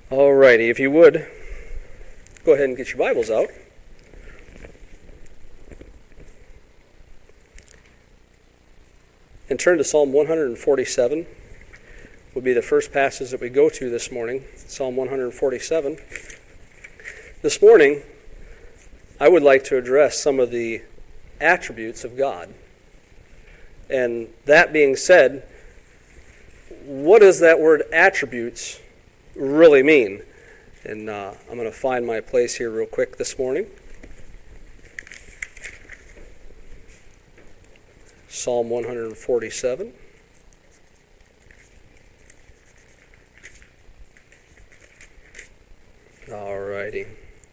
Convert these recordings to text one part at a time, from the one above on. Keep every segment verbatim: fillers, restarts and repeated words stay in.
Alrighty, if you would, go ahead and get your Bibles out. And turn to Psalm one forty-seven. Will be the first passage that we go to this morning. Psalm one forty-seven. This morning, I would like to address some of the attributes of God. And that being said, what does that word attributes really mean? And uh, I'm going to find my place here real quick this morning. Psalm one forty-seven. Alrighty.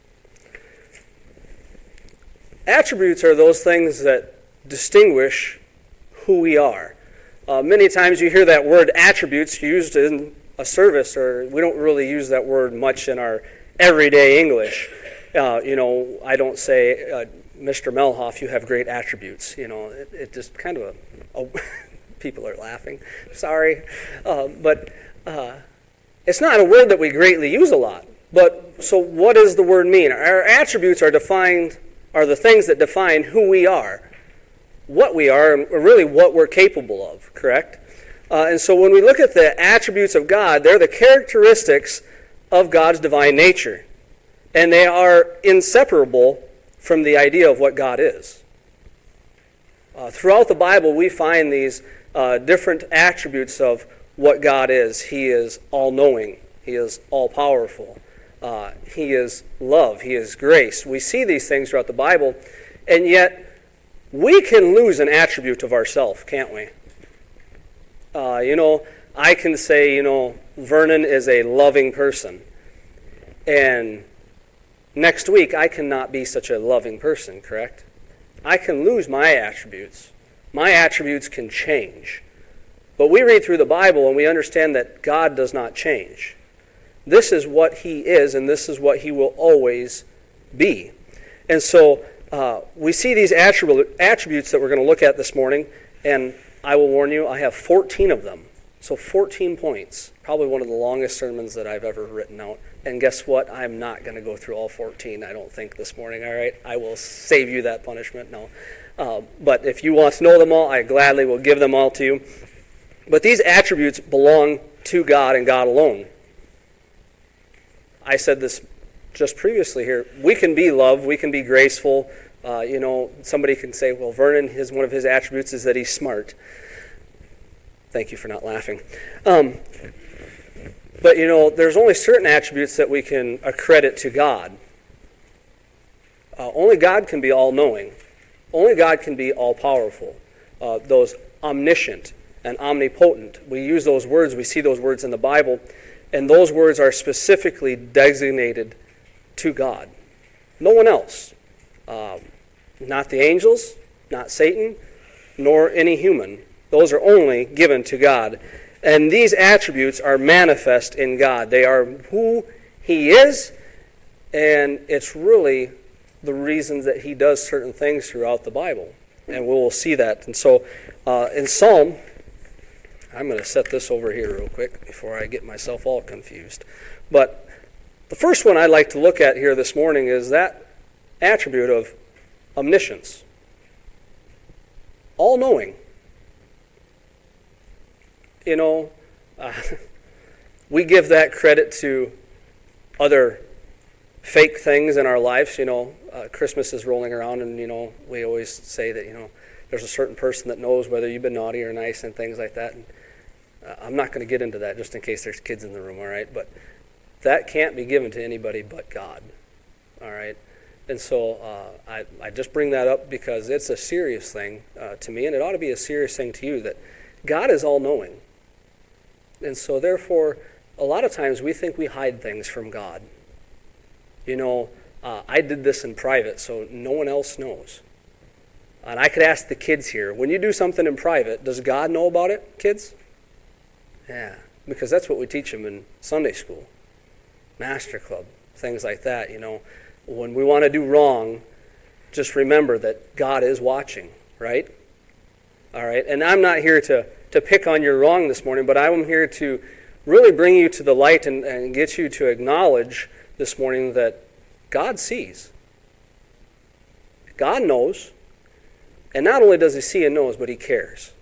Attributes are those things that distinguish who we are. Uh, many times you hear that word attributes used in a service, or we don't really use that word much in our everyday English. Uh, you know, I don't say, uh, Mister Melhoff, you have great attributes. You know, it, it just kind of a, a people are laughing. Sorry, uh, but uh, it's not a word that we greatly use a lot. But so, what does the word mean? Our attributes are defined, are the things that define who we are, what we are, and really what we're capable of. Correct? Uh, and so, when we look at the attributes of God, they're the characteristics of God's divine nature, and they are inseparable from the idea of what God is. Uh, throughout the Bible, we find these uh, different attributes of what God is. He is all-knowing. He is all-powerful. Uh, he is love. He is grace. We see these things throughout the Bible, and yet we can lose an attribute of ourselves, can't we? Uh, you know, I can say, you know, Vernon is a loving person, and next week, I cannot be such a loving person, correct? I can lose my attributes. My attributes can change. But we read through the Bible and we understand that God does not change. This is what He is, and this is what He will always be. And so uh, we see these attribute, attributes that we're going to look at this morning, and I will warn you, I have fourteen of them. So fourteen points. Probably one of the longest sermons that I've ever written out. And guess what? I'm not going to go through all fourteen, I don't think, this morning, all right? I will save you that punishment, no. Uh, but if you want to know them all, I gladly will give them all to you. But these attributes belong to God and God alone. I said this just previously here. We can be love, we can be graceful. Uh, you know, somebody can say, well, Vernon, his, one of his attributes is that he's smart. Thank you for not laughing. Um, but, you know, there's only certain attributes that we can accredit to God. Uh, only God can be all-knowing. Only God can be all-powerful. Uh, those omniscient and omnipotent. We use those words, we see those words in the Bible, and those words are specifically designated to God. No one else. Uh, not the angels, not Satan, nor any human. Those are only given to God. And these attributes are manifest in God. They are who He is, and it's really the reasons that He does certain things throughout the Bible. And we will see that. And so uh, in Psalm, I'm going to set this over here real quick before I get myself all confused. But the first one I'd like to look at here this morning is that attribute of omniscience. All-knowing. You know, uh, we give that credit to other fake things in our lives. You know, uh, Christmas is rolling around, and, you know, we always say that, you know, there's a certain person that knows whether you've been naughty or nice and things like that. And uh, I'm not going to get into that just in case there's kids in the room, all right? But that can't be given to anybody but God, all right? And so uh, I, I just bring that up because it's a serious thing uh, to me, and it ought to be a serious thing to you, that God is all-knowing. And so therefore, a lot of times we think we hide things from God. You know, uh, I did this in private, so no one else knows. And I could ask the kids here, when you do something in private, does God know about it, kids? Yeah, because that's what we teach them in Sunday school, Master Club, things like that, you know. When we want to do wrong, just remember that God is watching, right? All right, and I'm not here to, to pick on your wrong this morning, but I'm here to really bring you to the light and, and get you to acknowledge this morning that God sees. God knows. And not only does he see and knows, but he cares.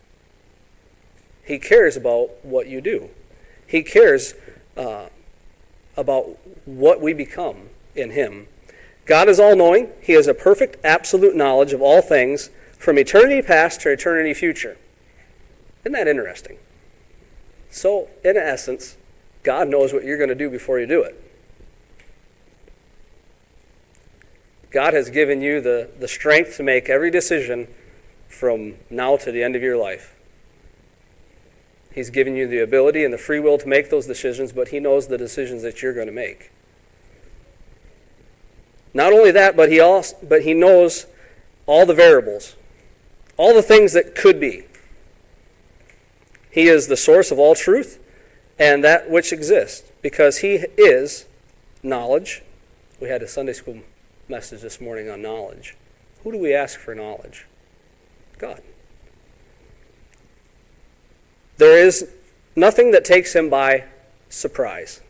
He cares about what you do. He cares uh, about what we become in him. God is all-knowing. He has a perfect, absolute knowledge of all things from eternity past to eternity future. Isn't that interesting? So, in essence, God knows what you're going to do before you do it. God has given you the, the strength to make every decision from now to the end of your life. He's given you the ability and the free will to make those decisions, but he knows the decisions that you're going to make. Not only that, but he also, but he knows all the variables, all the things that could be. He is the source of all truth and that which exists, because he is knowledge. We had a Sunday school message this morning on knowledge. Who do we ask for knowledge? God. There is nothing that takes him by surprise.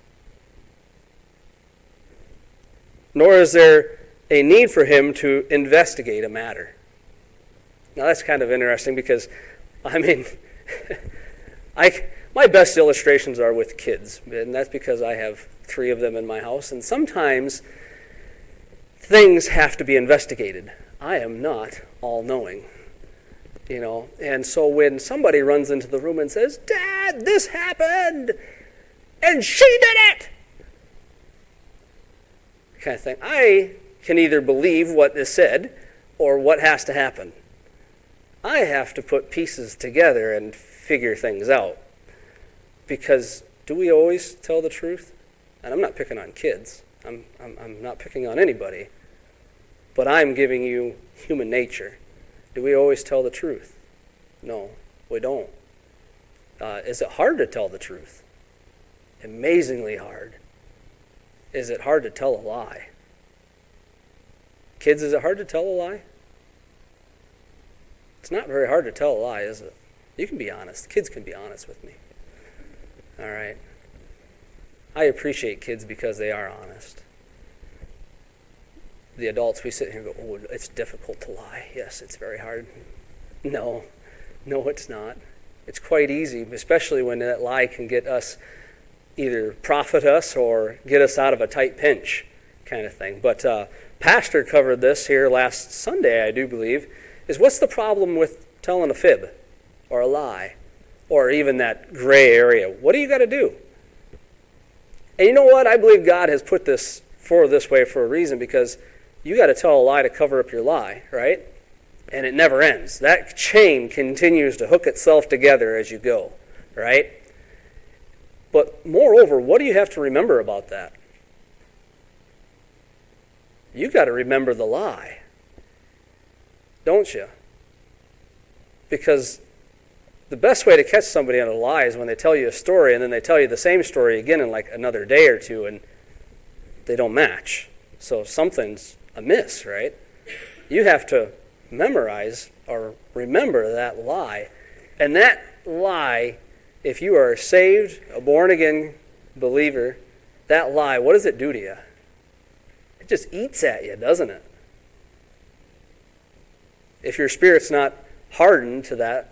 Nor is there a need for him to investigate a matter. Now that's kind of interesting because, I mean, I my best illustrations are with kids, and that's because I have three of them in my house, and sometimes things have to be investigated. I am not all-knowing, you know, and so when somebody runs into the room and says, "Dad, this happened, and she did it," kind of thing, I can either believe what is said or what has to happen. I have to put pieces together and figure things out. Because do we always tell the truth? And I'm not picking on kids. I'm, I'm, I'm not picking on anybody. But I'm giving you human nature. Do we always tell the truth? No, we don't. Uh, is it hard to tell the truth? Amazingly hard. Is it hard to tell a lie? Kids, is it hard to tell a lie? It's not very hard to tell a lie, is it? You can be honest. Kids can be honest with me. All right. I appreciate kids because they are honest. The adults, we sit here and go, "Oh, it's difficult to lie." Yes, it's very hard. No, no, it's not. It's quite easy, especially when that lie can get us, either profit us or get us out of a tight pinch kind of thing. But uh, Pastor covered this here last Sunday, I do believe, is what's the problem with telling a fib or a lie or even that gray area? What do you got to do? And you know what? I believe God has put this for this way for a reason, because you got to tell a lie to cover up your lie, right? And it never ends. That chain continues to hook itself together as you go, right? But moreover, what do you have to remember about that? You got to remember the lie, don't you? Because the best way to catch somebody on a lie is when they tell you a story and then they tell you the same story again in like another day or two and they don't match. So something's amiss, right? You have to memorize or remember that lie. And that lie, if you are saved, a born-again believer, that lie, what does it do to you? It just eats at you, doesn't it? If your spirit's not hardened to that,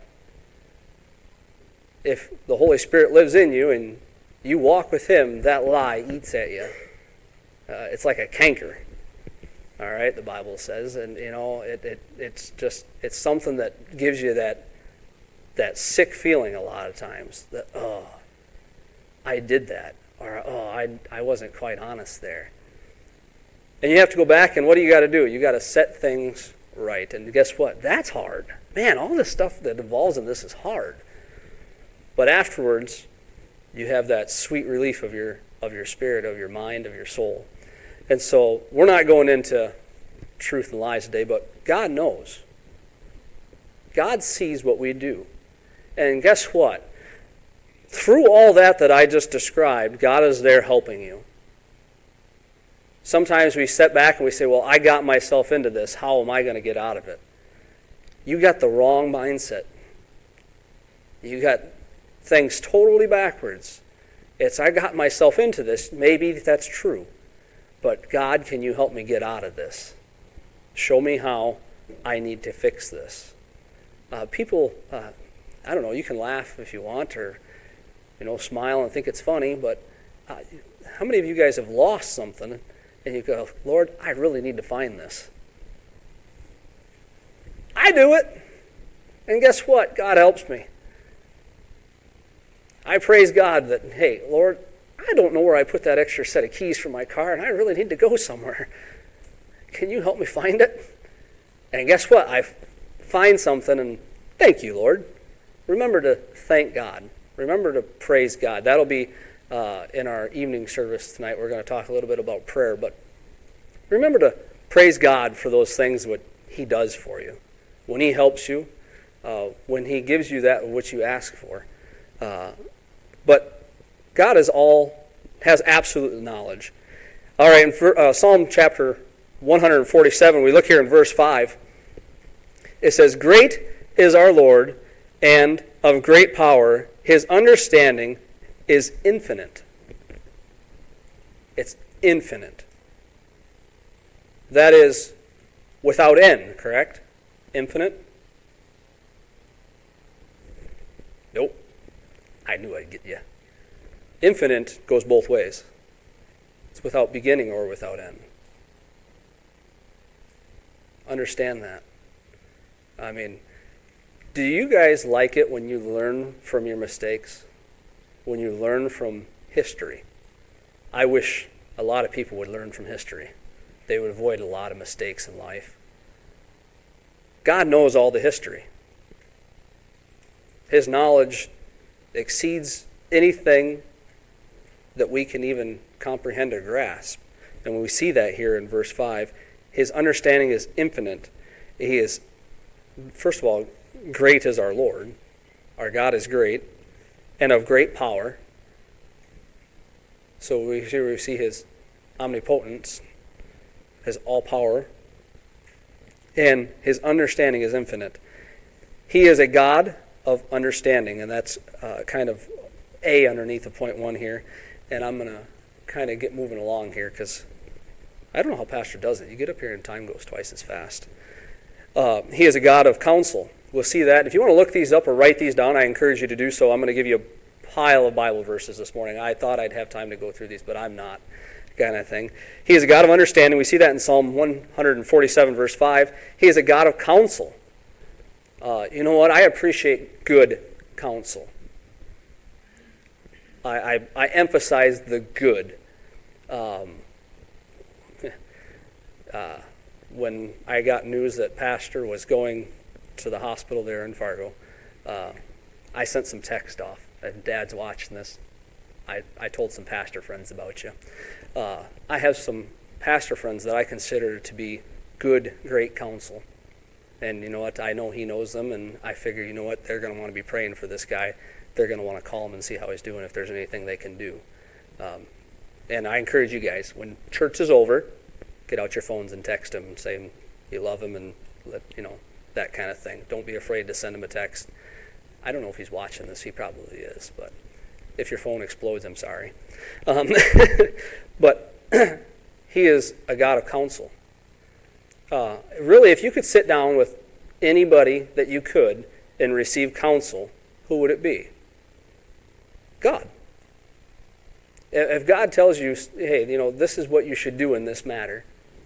if the Holy Spirit lives in you and you walk with him, that lie eats at you. Uh, it's like a canker, all right, the Bible says. And, you know, it, it it's just, it's something that gives you that that sick feeling a lot of times. That, oh, I did that. Or, oh, I, I wasn't quite honest there. And you have to go back, and what do you got to do? You got to set things right. And guess what? That's hard. Man, all this stuff that involves in this is hard. But afterwards, you have that sweet relief of your of your spirit, of your mind, of your soul. And so we're not going into truth and lies today, but God knows. God sees what we do. And guess what? Through all that that I just described, God is there helping you. Sometimes we step back and we say, well, I got myself into this. How am I going to get out of it? You got the wrong mindset. You got things totally backwards. It's, I got myself into this. Maybe that's true. But God, can you help me get out of this? Show me how I need to fix this. Uh, people, uh, I don't know, you can laugh if you want or, you know, smile and think it's funny, but uh, how many of you guys have lost something and you go, Lord, I really need to find this? I do it. And guess what? God helps me. I praise God that, hey, Lord, I don't know where I put that extra set of keys for my car, and I really need to go somewhere. Can you help me find it? And guess what? I find something, and thank you, Lord. Remember to thank God. Remember to praise God. That'll be uh, in our evening service tonight. We're going to talk a little bit about prayer, but remember to praise God for those things what He does for you. When He helps you, uh, when He gives you that which you ask for. Uh, but God is all, has absolute knowledge. All right, in uh, Psalm chapter one forty-seven, we look here in verse five. It says, "Great is our Lord, and of great power. His understanding is infinite." It's infinite. That is without end, correct? Infinite? Nope. I knew I'd get you. Infinite goes both ways. It's without beginning or without end. Understand that. I mean, do you guys like it when you learn from your mistakes? When you learn from history? I wish a lot of people would learn from history. They would avoid a lot of mistakes in life. God knows all the history. His knowledge exceeds anything that we can even comprehend or grasp. And when we see that here in verse five, His understanding is infinite. He is, first of all, great is our Lord. Our God is great and of great power. So we, here we see His omnipotence, His all power, and His understanding is infinite. He is a God of understanding, and that's uh, kind of A underneath the point one here. And I'm going to kind of get moving along here because I don't know how Pastor does it. You get up here and time goes twice as fast. Uh, he is a God of counsel. We'll see that. If you want to look these up or write these down, I encourage you to do so. I'm going to give you a pile of Bible verses this morning. I thought I'd have time to go through these, but I'm not, kind of thing. He is a God of understanding. We see that in Psalm one forty-seven, verse five. He is a God of counsel. Uh, you know what? I appreciate good counsel. I, I, I emphasize the good. Um, uh, when I got news that Pastor was going to the hospital there in Fargo, uh, I sent some text off. And Dad's watching this. I, I told some pastor friends about you. Uh, I have some pastor friends that I consider to be good, great counsel. And you know what? I know he knows them, and I figure, you know what? They're going to want to be praying for this guy. They're going to want to call him and see how he's doing, if there's anything they can do. Um, and I encourage you guys, when church is over, get out your phones and text him and say you love him and, let, you know, that kind of thing. Don't be afraid to send him a text. I don't know if he's watching this. He probably is, but if your phone explodes, I'm sorry. Um, but he is a God of counsel. Uh, really, if you could sit down with anybody that you could and receive counsel, who would it be? God. If God tells you, hey, you know, this is what you should do in this matter,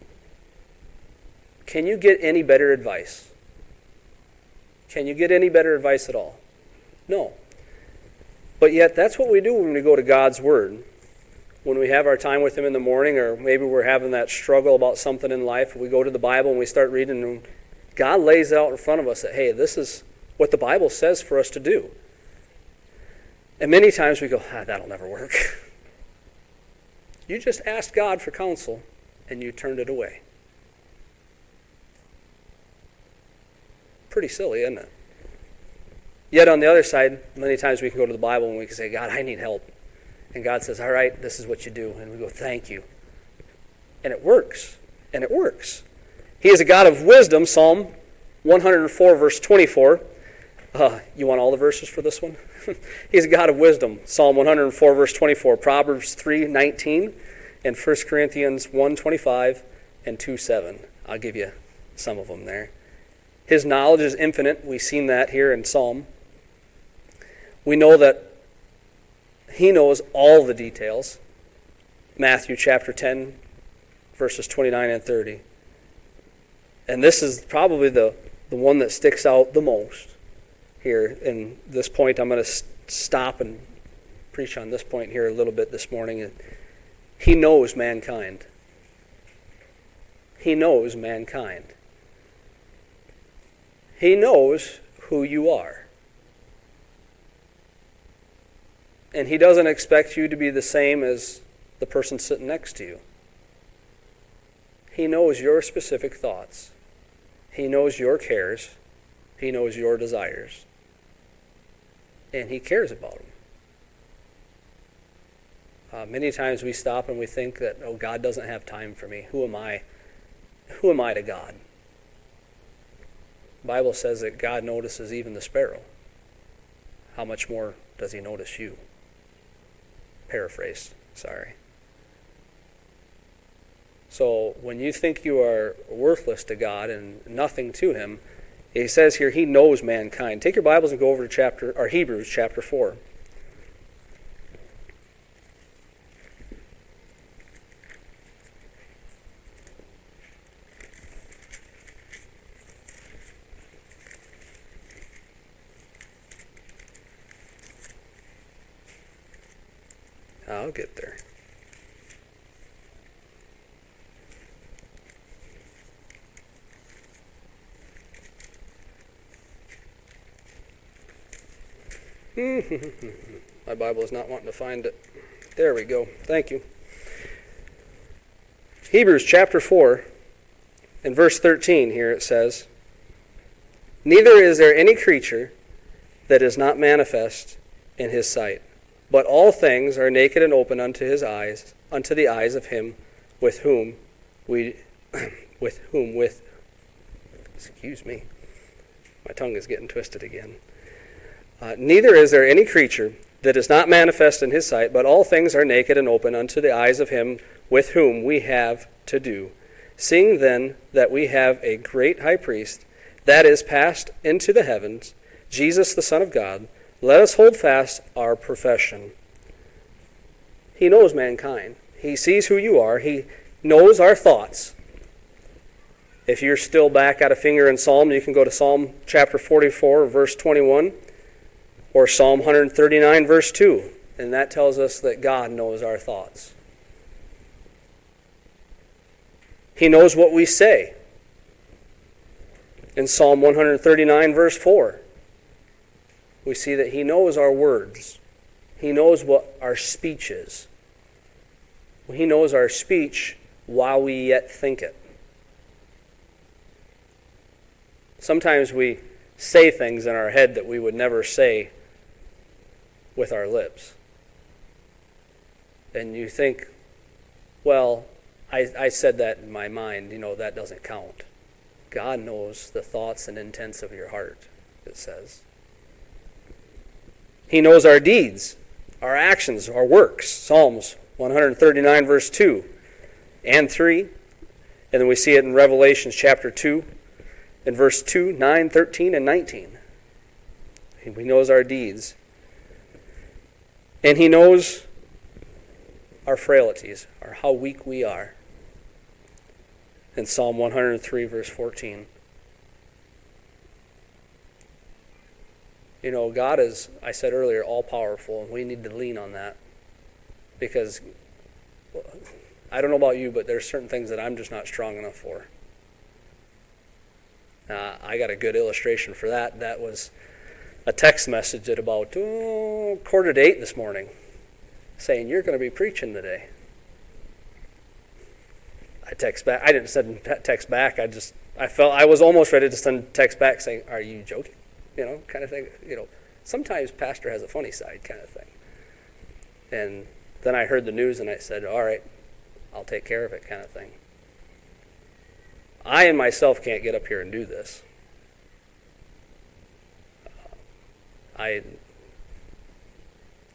can you get any better advice? Can you get any better advice at all? No. But yet, that's what we do when we go to God's Word. When we have our time with Him in the morning, or maybe we're having that struggle about something in life, we go to the Bible and we start reading, and God lays out in front of us that, hey, this is what the Bible says for us to do. And many times we go, ah, that'll never work. You just asked God for counsel, and you turned it away. Pretty silly, isn't it? Yet on the other side, many times we can go to the Bible and we can say, God, I need help. And God says, all right, this is what you do. And we go, thank you. And it works. And it works. He is a God of wisdom, Psalm one oh four, verse twenty-four. Uh, you want all the verses for this one? He's a God of wisdom. Psalm one hundred four, verse twenty-four, Proverbs three nineteen, and First Corinthians one twenty-five and two seven. I'll give you some of them there. His knowledge is infinite. We've seen that here in Psalm. We know that he knows all the details. Matthew chapter ten, verses twenty-nine and thirty. And this is probably the, the one that sticks out the most here. In this point, I'm going to stop and preach on this point here a little bit this morning. He knows mankind. He knows mankind. He knows who you are. And he doesn't expect you to be the same as the person sitting next to you. He knows your specific thoughts. He knows your cares. He knows your desires. And he cares about them. Uh, many times we stop and we think that, oh, God doesn't have time for me. Who am I? Who am I to God? The Bible says that God notices even the sparrow. How much more does he notice you? Paraphrased, sorry. So when you think you are worthless to God and nothing to him, he says here he knows mankind. Take your Bibles and go over to chapter or Hebrews chapter four. I'll get there. My Bible is not wanting to find it. There we go. Thank you. Hebrews chapter four, in verse thirteen here it says, "Neither is there any creature that is not manifest in his sight, but all things are naked and open unto his eyes, unto the eyes of him with whom we, with whom with, excuse me, my tongue is getting twisted again. Uh, Neither is there any creature that is not manifest in his sight, but all things are naked and open unto the eyes of him with whom we have to do. Seeing then that we have a great high priest that is passed into the heavens, Jesus the Son of God, let us hold fast our profession." He knows mankind. He sees who you are. He knows our thoughts. If you're still back at a finger in Psalm, you can go to Psalm chapter forty-four, verse twenty-one, or Psalm one thirty-nine, verse two. And that tells us that God knows our thoughts. He knows what we say. In Psalm one thirty-nine, verse four, we see that he knows our words. He knows what our speech is. He knows our speech while we yet think it. Sometimes we say things in our head that we would never say with our lips. And you think, well, I, I said that in my mind, you know, that doesn't count. God knows the thoughts and intents of your heart, it says. He knows our deeds, our actions, our works. Psalms one thirty-nine, verse two and three. And then we see it in Revelation chapter two, in verse two, nine, thirteen, and nineteen. He knows our deeds. And he knows our frailties, or how weak we are. In Psalm one hundred three, verse fourteen. You know, God is, I said earlier, all-powerful, and we need to lean on that. Because, I don't know about you, but there's certain things that I'm just not strong enough for. Uh, I got a good illustration for that. That was a text message at about oh, quarter to eight this morning, saying, "You're going to be preaching today." I text back. I didn't send text back. I just, I felt, I was almost ready to send text back saying, "Are you joking?" You know, kind of thing. You know, sometimes pastor has a funny side, kind of thing. And then I heard the news and I said, "All right, I'll take care of it," kind of thing. I and myself can't get up here and do this. Uh, I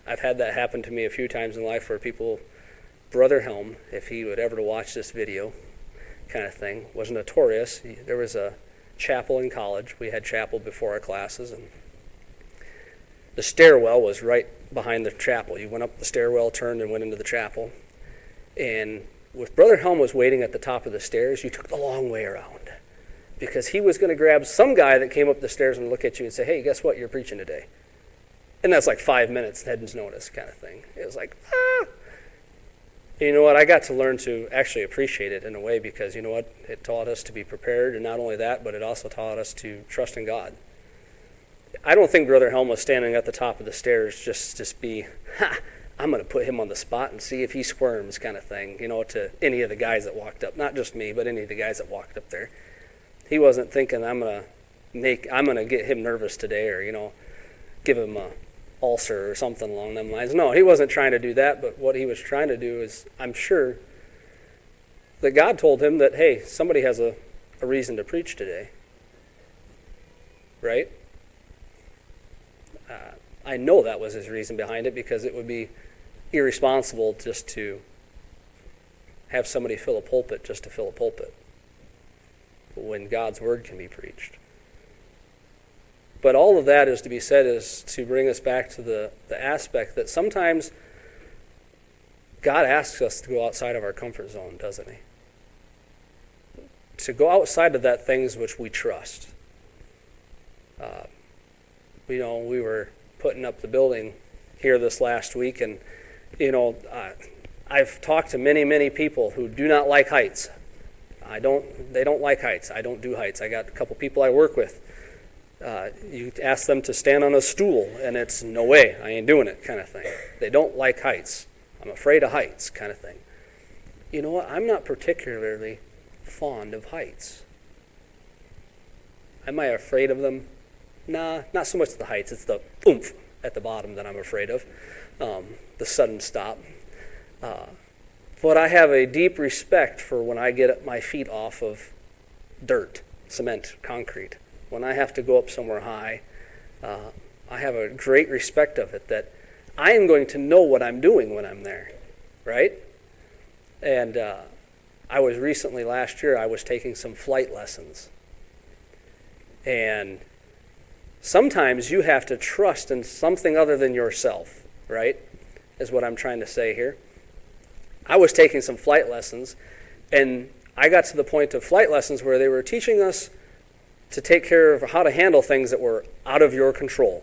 I've had that happen to me a few times in life where people, Brother Helm, if he would ever to watch this video, kind of thing, was notorious. There was a chapel in college. We had chapel before our classes, and the stairwell was right behind the chapel. You went up the stairwell, turned, and went into the chapel. And if Brother Helm was waiting at the top of the stairs, you took the long way around, because he was going to grab some guy that came up the stairs and look at you and say, hey, guess what? You're preaching today. And that's like five minutes, head's notice kind of thing. It was like, ah. You know what? I got to learn to actually appreciate it in a way, because you know what? It taught us to be prepared, and not only that, but it also taught us to trust in God. I don't think Brother Helm was standing at the top of the stairs just to be, ha, I'm going to put him on the spot and see if he squirms kind of thing, you know, to any of the guys that walked up. Not just me, but any of the guys that walked up there. He wasn't thinking, I'm going to make, I'm going to get him nervous today, or, you know, give him a ulcer or something along them lines. No, he wasn't trying to do that, but what he was trying to do is, I'm sure that God told him that, hey, somebody has a, a reason to preach today. Right? Uh, I know that was his reason behind it, because it would be irresponsible just to have somebody fill a pulpit just to fill a pulpit when God's word can be preached. But all of that is to be said is to bring us back to the, the aspect that sometimes God asks us to go outside of our comfort zone, doesn't he? To go outside of that things which we trust. Uh, you know, we were putting up the building here this last week, and, you know, uh, I've talked to many, many people who do not like heights. I don't, they don't like heights. I don't do heights. I got a couple people I work with. Uh, you ask them to stand on a stool, and it's no way, I ain't doing it kind of thing. They don't like heights. I'm afraid of heights kind of thing. You know what? I'm not particularly fond of heights. Am I afraid of them? Nah, not so much the heights. It's the oomph at the bottom that I'm afraid of, um, the sudden stop. Uh, but I have a deep respect for when I get my feet off of dirt, cement, concrete. When I have to go up somewhere high, uh, I have a great respect of it, that I am going to know what I'm doing when I'm there, right? And uh, I was recently, last year, I was taking some flight lessons. And sometimes you have to trust in something other than yourself, right? Is what I'm trying to say here. I was taking some flight lessons, and I got to the point of flight lessons where they were teaching us to take care of how to handle things that were out of your control.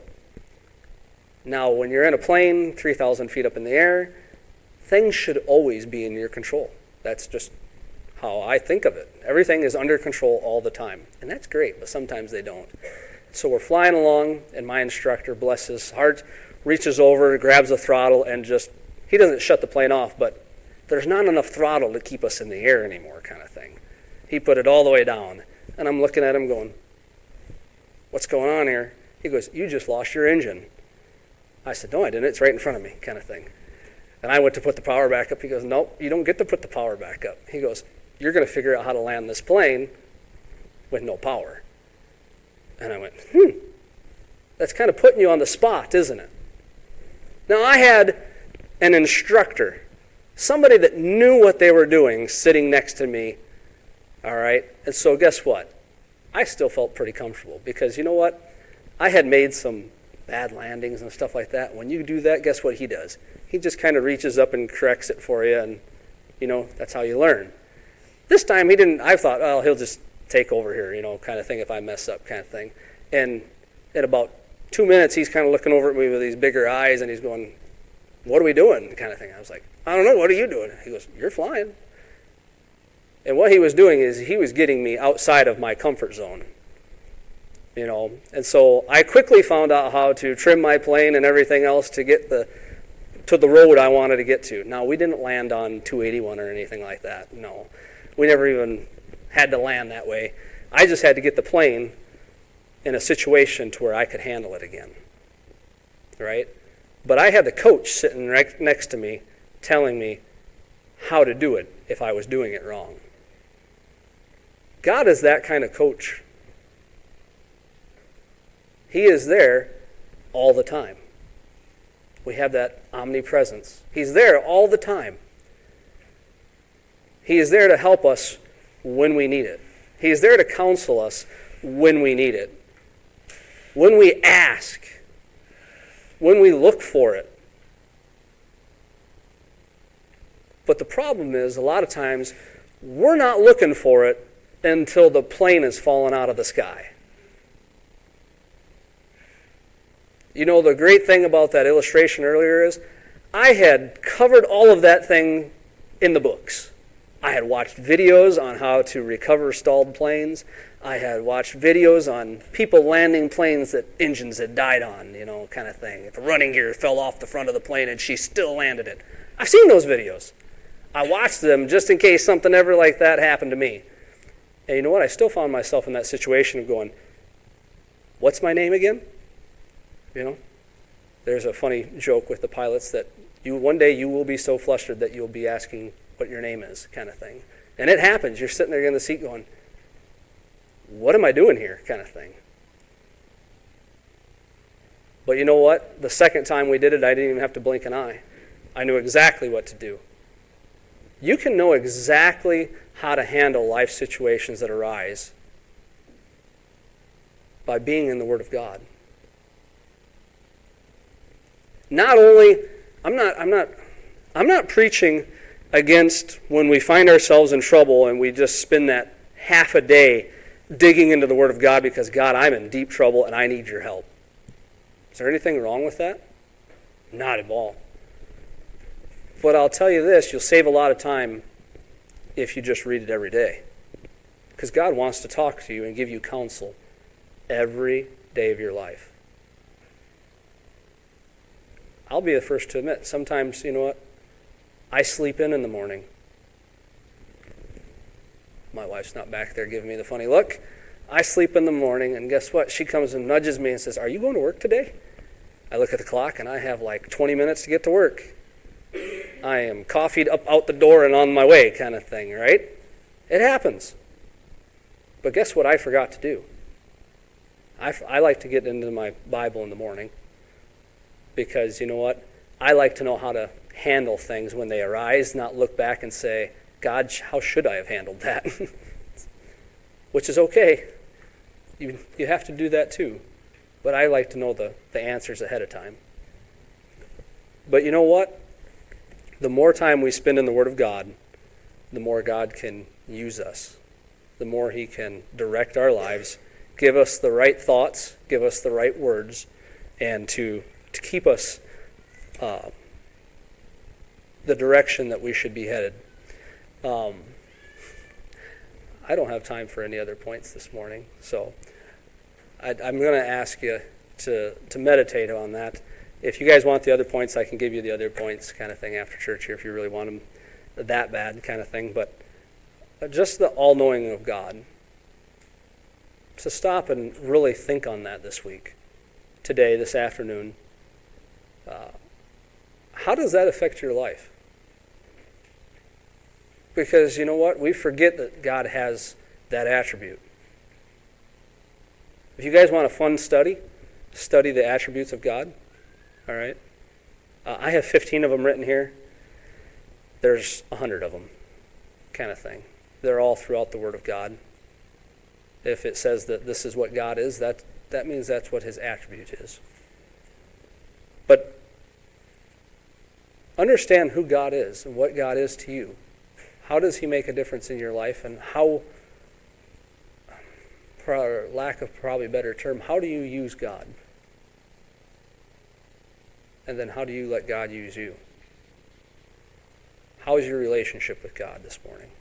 Now, when you're in a plane three thousand feet up in the air, things should always be in your control. That's just how I think of it. Everything is under control all the time. And that's great, but sometimes they don't. So we're flying along, and my instructor, bless his heart, reaches over, grabs the throttle, and just, he doesn't shut the plane off, but there's not enough throttle to keep us in the air anymore kind of thing. He put it all the way down. And I'm looking at him going, what's going on here? He goes, you just lost your engine. I said, no, I didn't. It's right in front of me kind of thing. And I went to put the power back up. He goes, nope, you don't get to put the power back up. He goes, you're going to figure out how to land this plane with no power. And I went, hmm, that's kind of putting you on the spot, isn't it? Now, I had an instructor, somebody that knew what they were doing, sitting next to me. All right, and so guess what? I still felt pretty comfortable, because you know what? I had made some bad landings and stuff like that. When you do that, guess what he does? He just kind of reaches up and corrects it for you, and, you know, that's how you learn. This time he didn't, I thought, well, he'll just take over here, you know, kind of thing if I mess up kind of thing. And in about two minutes, he's kind of looking over at me with these bigger eyes, and he's going, what are we doing kind of thing. I was like, I don't know, what are you doing? He goes, you're flying. And what he was doing is he was getting me outside of my comfort zone, you know. And so I quickly found out how to trim my plane and everything else to get the to the road I wanted to get to. Now, we didn't land on two eighty-one or anything like that. No, we never even had to land that way. I just had to get the plane in a situation to where I could handle it again, right? But I had the coach sitting right next to me telling me how to do it if I was doing it wrong. God is that kind of coach. He is there all the time. We have that omnipresence. He's there all the time. He is there to help us when we need it. He is there to counsel us when we need it. When we ask, when we look for it. But the problem is, a lot of times, we're not looking for it until the plane has fallen out of the sky. You know, the great thing about that illustration earlier is, I had covered all of that thing in the books. I had watched videos on how to recover stalled planes. I had watched videos on people landing planes that engines had died on, you know, kind of thing. If a running gear fell off the front of the plane and she still landed it. I've seen those videos. I watched them just in case something ever like that happened to me. And you know what? I still found myself in that situation of going, what's my name again? You know? There's a funny joke with the pilots that you one day you will be so flustered that you'll be asking what your name is, kind of thing. And it happens. You're sitting there in the seat going, what am I doing here, kind of thing. But you know what? The second time we did it, I didn't even have to blink an eye. I knew exactly what to do. You can know exactly how to handle life situations that arise by being in the Word of God. Not only, I'm not, I'm not, I'm not preaching against when we find ourselves in trouble and we just spend that half a day digging into the Word of God because, God, I'm in deep trouble and I need your help. Is there anything wrong with that? Not at all. But I'll tell you this, you'll save a lot of time if you just read it every day. Because God wants to talk to you and give you counsel every day of your life. I'll be the first to admit, sometimes, you know what, I sleep in in the morning. My wife's not back there giving me the funny look. I sleep in the morning, and guess what? She comes and nudges me and says, are you going to work today? I look at the clock, and I have like twenty minutes to get to work. I am coffeeed up out the door and on my way kind of thing, right? It happens. But guess what I forgot to do? I, I like to get into my Bible in the morning because, you know what? I like to know how to handle things when they arise, not look back and say, God, how should I have handled that? Which is okay. You, you have to do that too. But I like to know the, the answers ahead of time. But you know what? The more time we spend in the Word of God, the more God can use us. The more He can direct our lives, give us the right thoughts, give us the right words, and to, to keep us uh, the direction that we should be headed. Um, I don't have time for any other points this morning, so I, I'm going to ask you to, to meditate on that. If you guys want the other points, I can give you the other points kind of thing after church here if you really want them that bad kind of thing. But just the all-knowing of God. So stop and really think on that this week, today, this afternoon. Uh, how does that affect your life? Because you know what? We forget that God has that attribute. If you guys want a fun study, study the attributes of God. All right? Uh, I have fifteen of them written here. There's a hundred of them, kind of thing. They're all throughout the Word of God. If it says that this is what God is, that, that means that's what His attribute is. But understand who God is and what God is to you. How does He make a difference in your life, and how, for lack of probably a better term, how do you use God? And then how do you let God use you? How is your relationship with God this morning?